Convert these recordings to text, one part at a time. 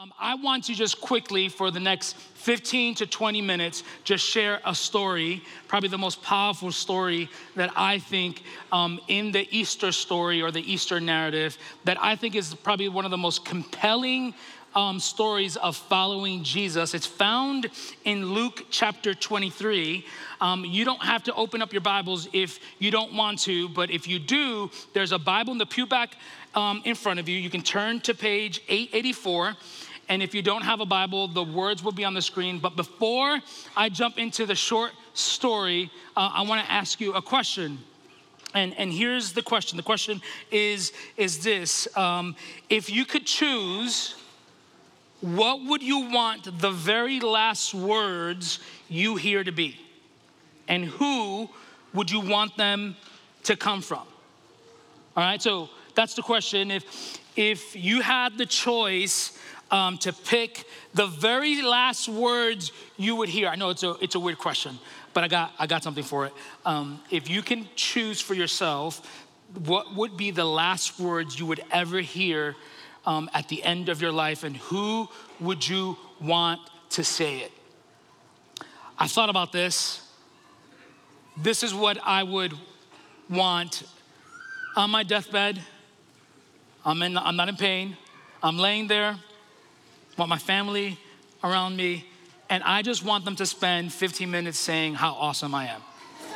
I want to just quickly, for the next 15 to 20 minutes, just share a story, probably the most powerful story that I think in the Easter story or the Easter narrative, that I think is probably one of the most compelling stories of following Jesus. It's found in Luke chapter 23. You don't have to open up your Bibles if you don't want to, but if you do, there's a Bible in the pew back in front of you. You can turn to page 884. And if you don't have a Bible, the words will be on the screen. But before I jump into the short story, I want to ask you a question. And here's the question. The question is this. If you could choose, what would you want the very last words you hear to be? And who would you want them to come from? All right, so that's the question. If you had the choice to pick the very last words you would hear. I know it's a weird question, but I got something for it. If you can choose for yourself, what would be the last words you would ever hear at the end of your life, and who would you want to say it? I thought about this. This is what I would want on my deathbed. I'm not in pain. I'm laying there. Want my family around me, and I just want them to spend 15 minutes saying how awesome I am.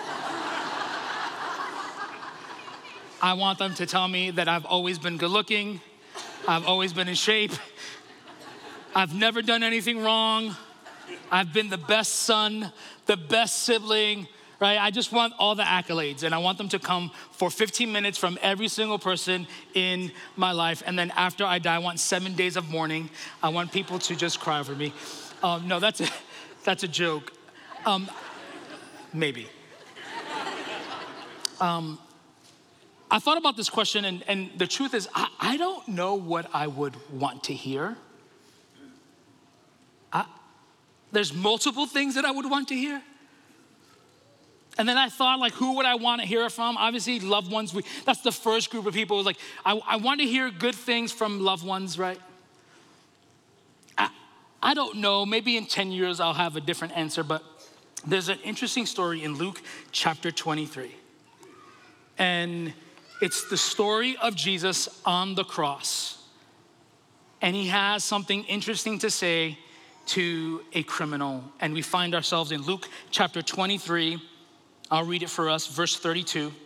I want them to tell me that I've always been good looking, I've always been in shape, I've never done anything wrong, I've been the best son, the best sibling, right? I just want all the accolades, and I want them to come for 15 minutes from every single person in my life. And then after I die, I want 7 days of mourning. I want people to just cry over me. No, that's a joke. Maybe. I thought about this question, and the truth is, I don't know what I would want to hear. There's multiple things that I would want to hear. And then I thought, like, who would I want to hear it from? Obviously, loved ones. That's the first group of people. Like, I want to hear good things from loved ones, right? I don't know. Maybe in 10 years I'll have a different answer. But there's an interesting story in Luke chapter 23. And it's the story of Jesus on the cross. And he has something interesting to say to a criminal. And we find ourselves in Luke chapter 23. I'll read it for us, verse 32. At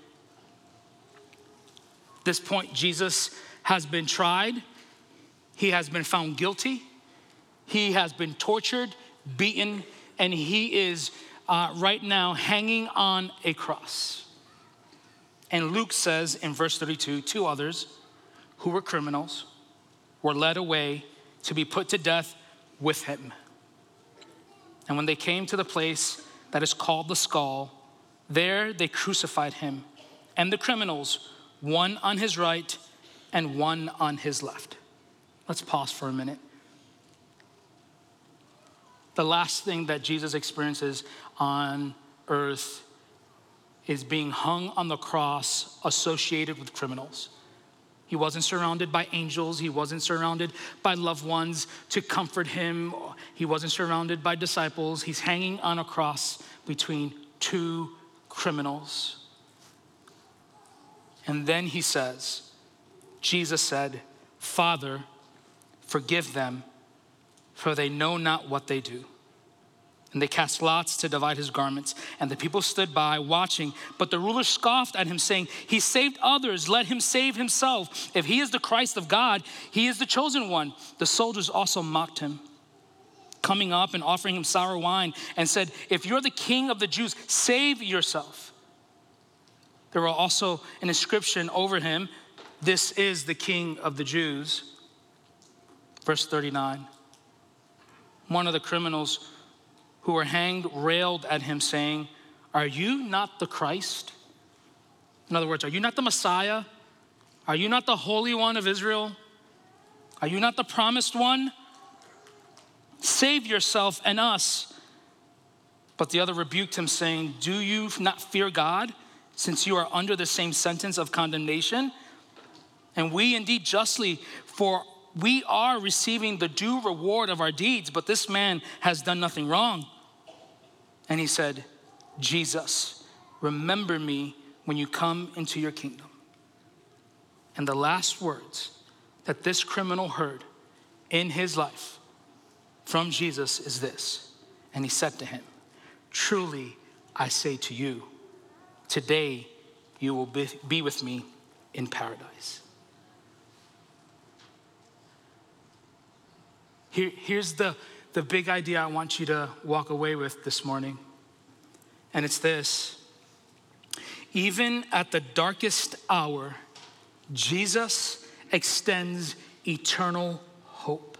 this point, Jesus has been tried. He has been found guilty. He has been tortured, beaten, and he is right now hanging on a cross. And Luke says in verse 32, 2 others who were criminals were led away to be put to death with him. And when they came to the place that is called the Skull, there they crucified him and the criminals, one on his right and one on his left. Let's pause for a minute. The last thing that Jesus experiences on earth is being hung on the cross associated with criminals. He wasn't surrounded by angels. He wasn't surrounded by loved ones to comfort him. He wasn't surrounded by disciples. He's hanging on a cross between 2 criminals. And then he says, Jesus said, Father, forgive them, for they know not what they do. And they cast lots to divide his garments. And the people stood by watching. But the ruler scoffed at him, saying, he saved others, let him save himself. If he is the Christ of God, he is the chosen one. The soldiers also mocked him, coming up and offering him sour wine, and said, if you're the king of the Jews, save yourself. There were also an inscription over him, this is the king of the Jews. Verse 39. One of the criminals who were hanged railed at him, saying, are you not the Christ? In other words, are you not the Messiah? Are you not the Holy One of Israel? Are you not the promised one? Save yourself and us. But the other rebuked him, saying, do you not fear God, since you are under the same sentence of condemnation? And we indeed justly, for we are receiving the due reward of our deeds, but this man has done nothing wrong. And he said, Jesus, remember me when you come into your kingdom. And the last words that this criminal heard in his life from Jesus is this. And he said to him, truly I say to you, today you will be with me in paradise. Here's the big idea I want you to walk away with this morning. And it's this. Even at the darkest hour, Jesus extends eternal hope.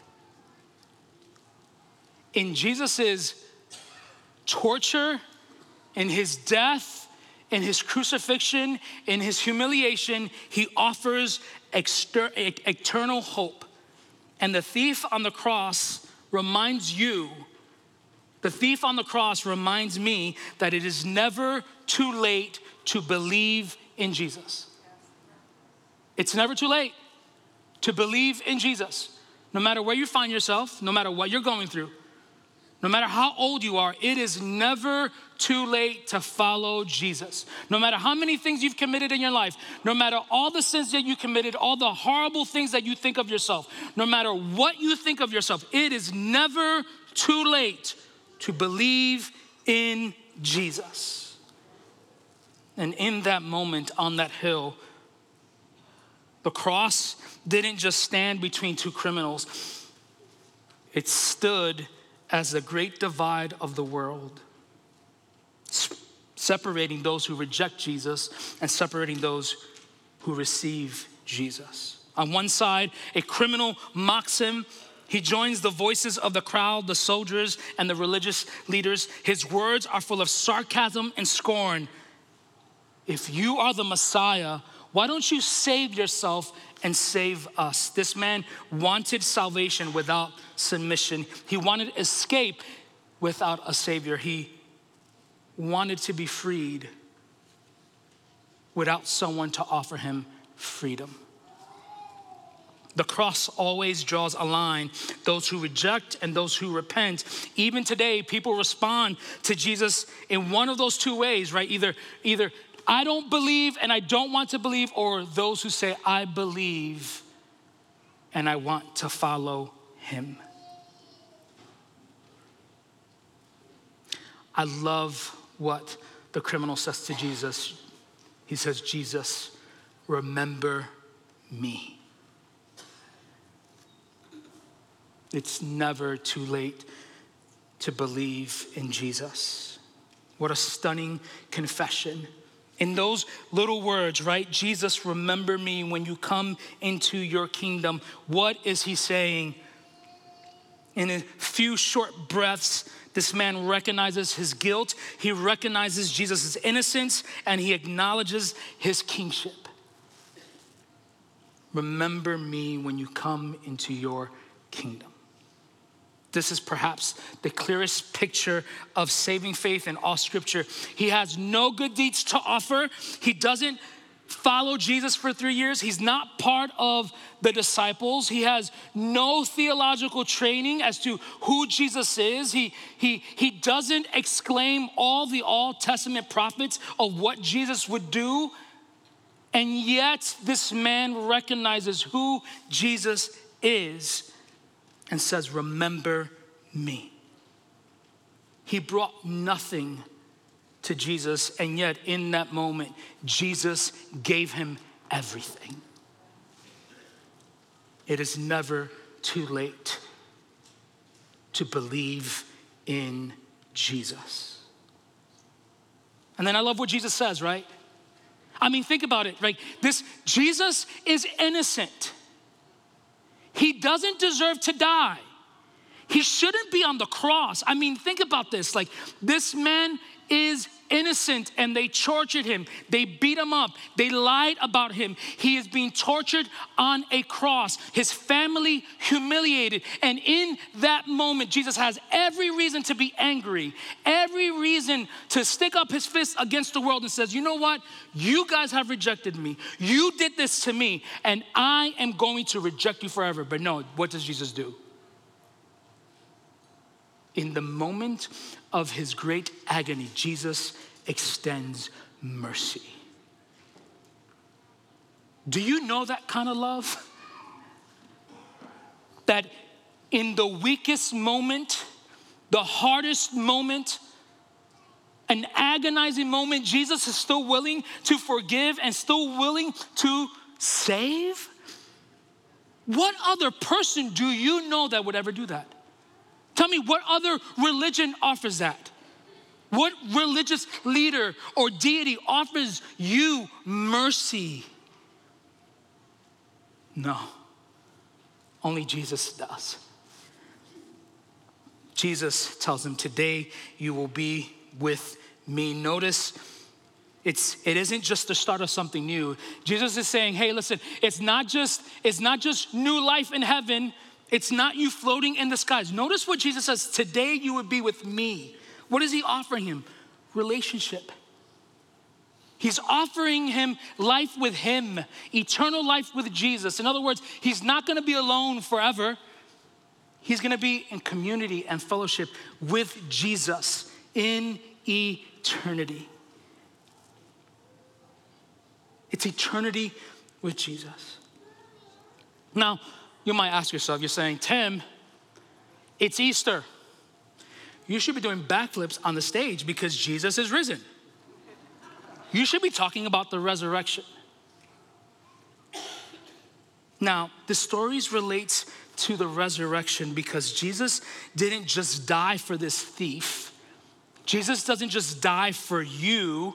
In Jesus's torture, in his death, in his crucifixion, in his humiliation, he offers eternal hope. And the thief on the cross reminds me that it is never too late to believe in Jesus. It's never too late to believe in Jesus. No matter where you find yourself, no matter what you're going through, no matter how old you are, it is never too late to follow Jesus. No matter how many things you've committed in your life, no matter all the sins that you committed, all the horrible things that you think of yourself, no matter what you think of yourself, it is never too late to believe in Jesus. And in that moment on that hill, the cross didn't just stand between two criminals. It stood as the great divide of the world, separating those who reject Jesus and separating those who receive Jesus. On one side, a criminal mocks him. He joins the voices of the crowd, the soldiers, and the religious leaders. His words are full of sarcasm and scorn. If you are the Messiah, why don't you save yourself and save us? This man wanted salvation without submission. He wanted escape without a savior. He wanted to be freed without someone to offer him freedom. The cross always draws a line, those who reject and those who repent. Even today, people respond to Jesus in one of those two ways, right? Either I don't believe and I don't want to believe, or those who say, I believe and I want to follow him. I love what the criminal says to Jesus. He says, Jesus, remember me. It's never too late to believe in Jesus. What a stunning confession. In those little words, right? Jesus, remember me when you come into your kingdom. What is he saying? In a few short breaths, this man recognizes his guilt. He recognizes Jesus' innocence, and he acknowledges his kingship. Remember me when you come into your kingdom. This is perhaps the clearest picture of saving faith in all scripture. He has no good deeds to offer. He doesn't follow Jesus for 3 years. He's not part of the disciples. He has no theological training as to who Jesus is. He doesn't exclaim all the Old Testament prophets of what Jesus would do. And yet this man recognizes who Jesus is and says, remember me. He brought nothing to Jesus, and yet in that moment, Jesus gave him everything. It is never too late to believe in Jesus. And then I love what Jesus says, right? I mean, think about it, right? This Jesus is innocent. He doesn't deserve to die. He shouldn't be on the cross. I mean, think about this. Like, this man is innocent and they tortured him. They beat him up. They lied about him. He is being tortured on a cross. His family humiliated. And in that moment, Jesus has every reason to be angry, every reason to stick up his fist against the world and says, you know what? You guys have rejected me. You did this to me, and I am going to reject you forever. But no, what does Jesus do? In the moment of his great agony, Jesus extends mercy. Do you know that kind of love? That in the weakest moment, the hardest moment, an agonizing moment, Jesus is still willing to forgive and still willing to save? What other person do you know that would ever do that? Tell me, what other religion offers that? What religious leader or deity offers you mercy? No, only Jesus does. Jesus tells him, today you will be with me. Notice, it isn't just the start of something new. Jesus is saying, hey, listen, it's not just new life in heaven. It's not you floating in the skies. Notice what Jesus says, today you would be with me. What is he offering him? Relationship. He's offering him life with him, eternal life with Jesus. In other words, he's not gonna be alone forever. He's gonna be in community and fellowship with Jesus in eternity. It's eternity with Jesus. Now, you might ask yourself, you're saying, Tim, it's Easter. You should be doing backflips on the stage because Jesus is risen. You should be talking about the resurrection. Now, the stories relates to the resurrection because Jesus didn't just die for this thief. Jesus doesn't just die for you.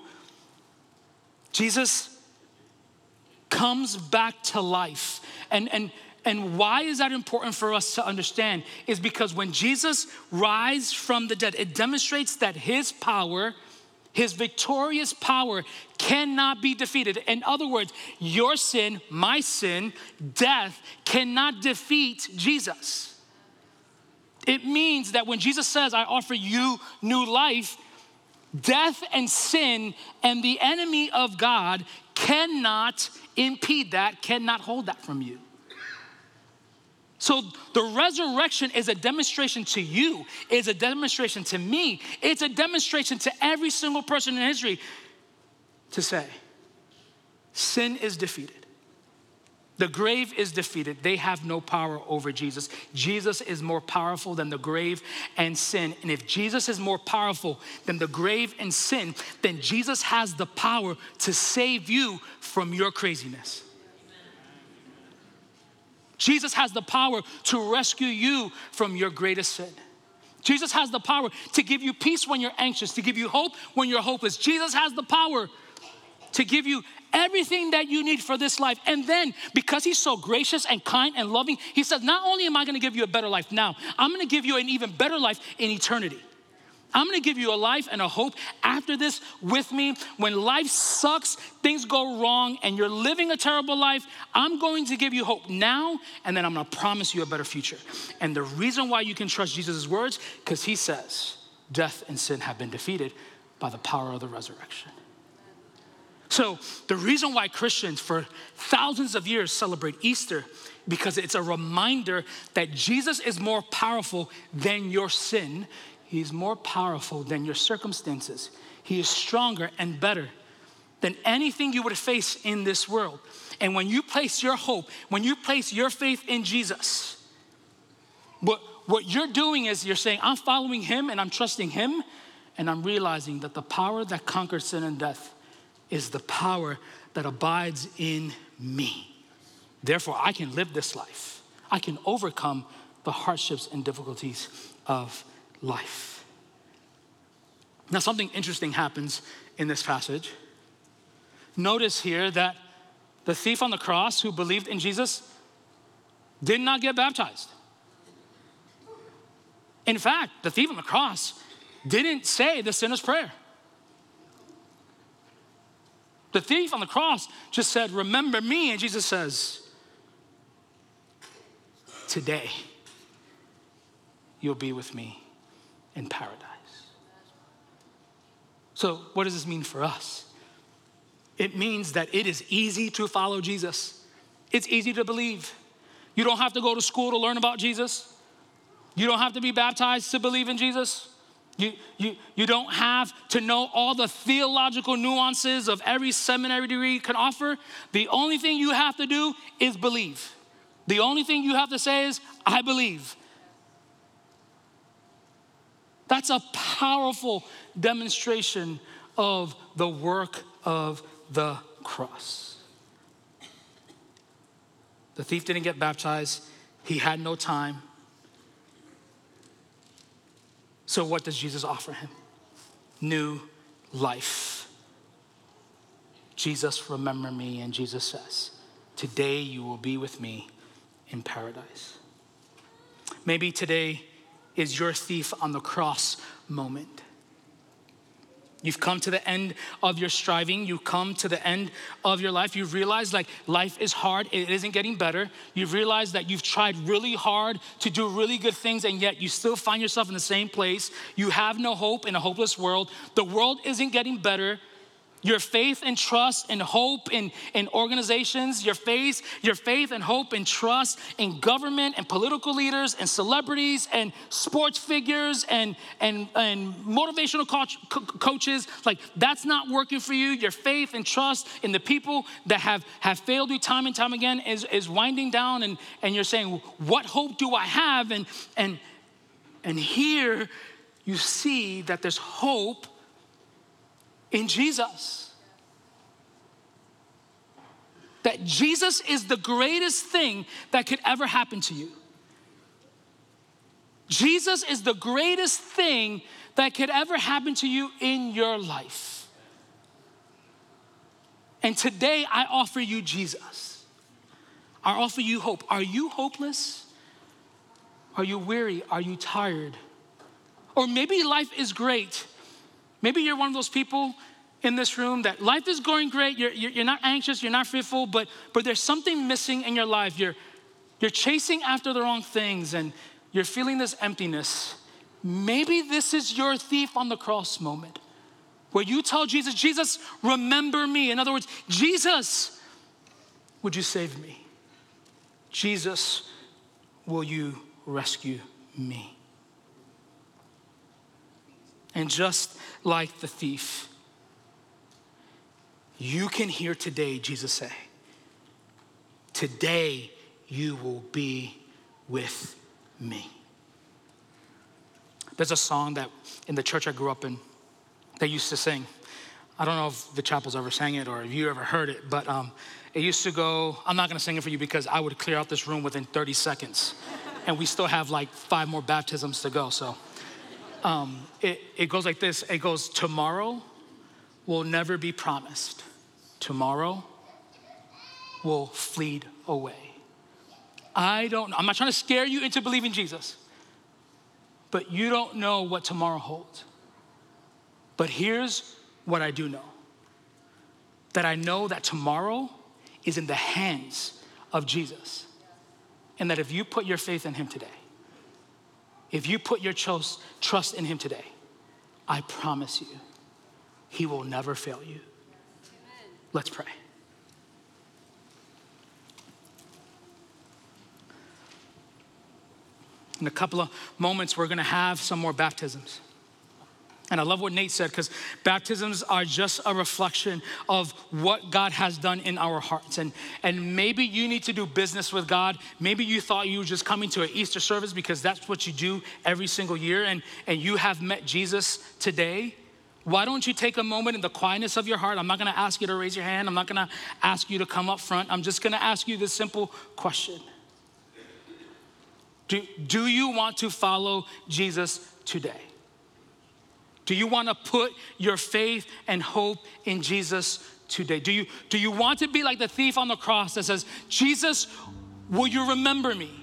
Jesus comes back to life. And why is that important for us to understand? Is because when Jesus rises from the dead, it demonstrates that his power, his victorious power, cannot be defeated. In other words, your sin, my sin, death cannot defeat Jesus. It means that when Jesus says, I offer you new life, death and sin and the enemy of God cannot impede that, cannot hold that from you. So the resurrection is a demonstration to you, is a demonstration to me, it's a demonstration to every single person in history to say, sin is defeated. The grave is defeated. They have no power over Jesus. Jesus is more powerful than the grave and sin. And if Jesus is more powerful than the grave and sin, then Jesus has the power to save you from your craziness. Jesus has the power to rescue you from your greatest sin. Jesus has the power to give you peace when you're anxious, to give you hope when you're hopeless. Jesus has the power to give you everything that you need for this life. And then, because he's so gracious and kind and loving, he says, not only am I gonna give you a better life now, I'm gonna give you an even better life in eternity. I'm gonna give you a life and a hope after this with me. When life sucks, things go wrong, and you're living a terrible life, I'm going to give you hope now, and then I'm gonna promise you a better future. And the reason why you can trust Jesus' words, because he says, death and sin have been defeated by the power of the resurrection. So the reason why Christians for thousands of years celebrate Easter, because it's a reminder that Jesus is more powerful than your sin. He's more powerful than your circumstances. He is stronger and better than anything you would face in this world. And when you place your hope, when you place your faith in Jesus, what you're doing is you're saying, I'm following him and I'm trusting him, and I'm realizing that the power that conquers sin and death is the power that abides in me. Therefore, I can live this life. I can overcome the hardships and difficulties of life. Now, something interesting happens in this passage. Notice here that the thief on the cross who believed in Jesus did not get baptized. In fact, the thief on the cross didn't say the sinner's prayer. The thief on the cross just said, remember me. And Jesus says, today you'll be with me in paradise. So what does this mean for us? It means that it is easy to follow Jesus. It's easy to believe. You don't have to go to school to learn about Jesus. You don't have to be baptized to believe in Jesus. You don't have to know all the theological nuances of every seminary degree can offer. The only thing you have to do is believe. The only thing you have to say is, I believe. That's a powerful demonstration of the work of the cross. The thief didn't get baptized. He had no time. So what does Jesus offer him? New life. Jesus, remember me. And Jesus says, today you will be with me in paradise. Maybe today is your thief on the cross moment. You've come to the end of your striving. You've come to the end of your life. You've realized like life is hard. It isn't getting better. You've realized that you've tried really hard to do really good things, and yet you still find yourself in the same place. You have no hope in a hopeless world. The world isn't getting better. Your faith and trust and hope in organizations, your faith and hope and trust in government and political leaders and celebrities and sports figures and motivational coaches, like that's not working for you. Your faith and trust in the people that have failed you time and time again is winding down, and you're saying, what hope do I have? And here you see that there's hope in Jesus. That Jesus is the greatest thing that could ever happen to you. Jesus is the greatest thing that could ever happen to you in your life. And today I offer you Jesus. I offer you hope. Are you hopeless? Are you weary? Are you tired? Or maybe life is great. Maybe you're one of those people in this room that life is going great. You're not anxious, you're not fearful, but there's something missing in your life. You're chasing after the wrong things and you're feeling this emptiness. Maybe this is your thief on the cross moment where you tell Jesus, Jesus, remember me. In other words, Jesus, would you save me? Jesus, will you rescue me? And just like the thief, you can hear today Jesus say, today you will be with me. There's a song that in the church I grew up in, they used to sing. I don't know if the chapels ever sang it or if you ever heard it, but it used to go, I'm not gonna sing it for you because I would clear out this room within 30 seconds. And we still have like 5 more baptisms to go, so. It goes like this. It goes, tomorrow will never be promised. Tomorrow will fleet away. I'm not trying to scare you into believing Jesus, but you don't know what tomorrow holds. But here's what I do know. That I know that tomorrow is in the hands of Jesus. And that if you put your faith in him today, if you put your trust in him today, I promise you, he will never fail you. Amen. Let's pray. In a couple of moments, we're gonna have some more baptisms. And I love what Nate said, because baptisms are just a reflection of what God has done in our hearts. And maybe you need to do business with God. Maybe you thought you were just coming to an Easter service because that's what you do every single year, and you have met Jesus today. Why don't you take a moment in the quietness of your heart? I'm not gonna ask you to raise your hand. I'm not gonna ask you to come up front. I'm just gonna ask you this simple question. Do you want to follow Jesus today? Do you want to put your faith and hope in Jesus today? Do you want to be like the thief on the cross that says, Jesus, will you remember me?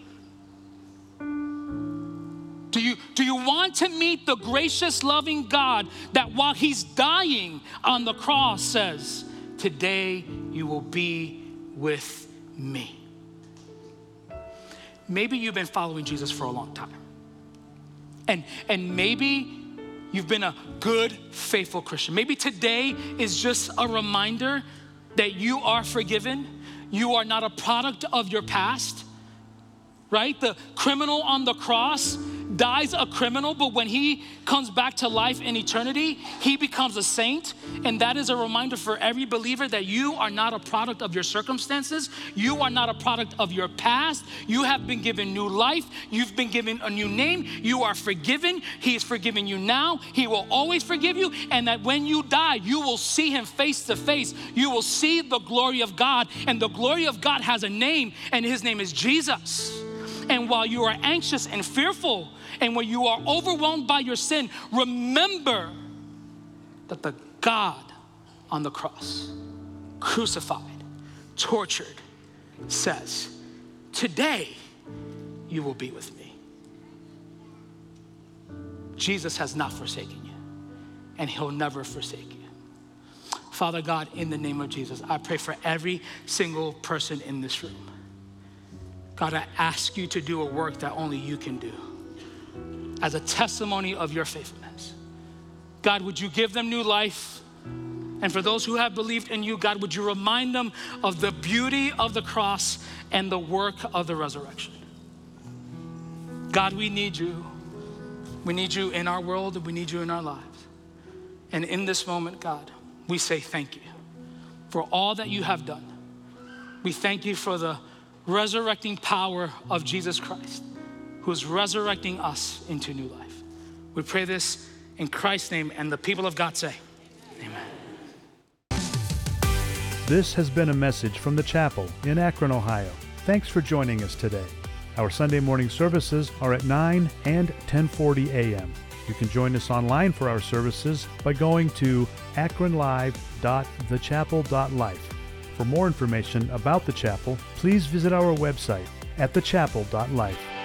Do you want to meet the gracious, loving God that while he's dying on the cross says, today you will be with me. Maybe you've been following Jesus for a long time. And maybe you've been a good, faithful Christian. Maybe today is just a reminder that you are forgiven. You are not a product of your past, right? The criminal on the cross dies a criminal, but when he comes back to life in eternity, he becomes a saint. And that is a reminder for every believer that you are not a product of your circumstances. You are not a product of your past. You have been given new life. You've been given a new name. You are forgiven. He is forgiving you now. He will always forgive you. And that when you die, you will see him face to face. You will see the glory of God. And the glory of God has a name, and his name is Jesus. And while you are anxious and fearful, and when you are overwhelmed by your sin, remember that the God on the cross, crucified, tortured, says, today you will be with me. Jesus has not forsaken you, and he'll never forsake you. Father God, in the name of Jesus, I pray for every single person in this room. God, I ask you to do a work that only you can do as a testimony of your faithfulness. God, would you give them new life? And for those who have believed in you, God, would you remind them of the beauty of the cross and the work of the resurrection? God, we need you. We need you in our world, and we need you in our lives. And in this moment, God, we say thank you for all that you have done. We thank you for the resurrecting power of Jesus Christ, who is resurrecting us into new life. We pray this in Christ's name, and the people of God say, amen. This has been a message from the chapel in Akron, Ohio. Thanks for joining us today. Our Sunday morning services are at 9 and 10:40 a.m. You can join us online for our services by going to akronlive.thechapel.life. For more information about the chapel, please visit our website at thechapel.life.